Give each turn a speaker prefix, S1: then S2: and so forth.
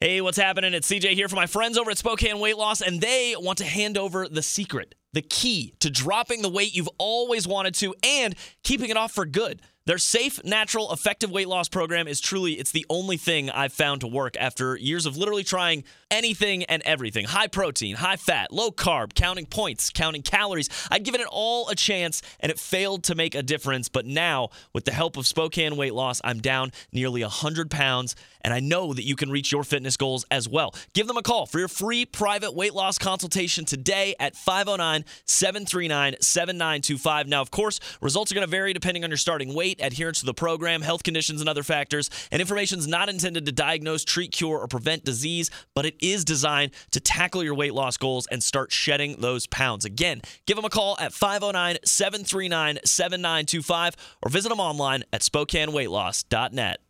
S1: Hey, what's happening? It's CJ here for my friends over at Spokane Weight Loss, and they want to hand over the secret, the key to dropping the weight you've always wanted to and keeping it off for good. Their safe, natural, effective weight loss program is it's the only thing I've found to work after years of literally trying anything and everything. High protein, high fat, low carb, counting points, counting calories. I'd given it all a chance, and it failed to make a difference. But now, with the help of Spokane Weight Loss, I'm down nearly 100 pounds, and I know that you can reach your fitness goals as well. Give them a call for your free private weight loss consultation today at 509-739-7925. Now, of course, results are going to vary depending on your starting weight, adherence to the program, health conditions, and other factors. And information is not intended to diagnose, treat, cure, or prevent disease, but it is designed to tackle your weight loss goals and start shedding those pounds. Again, give them a call at 509-739-7925 or visit them online at SpokaneWeightLoss.net.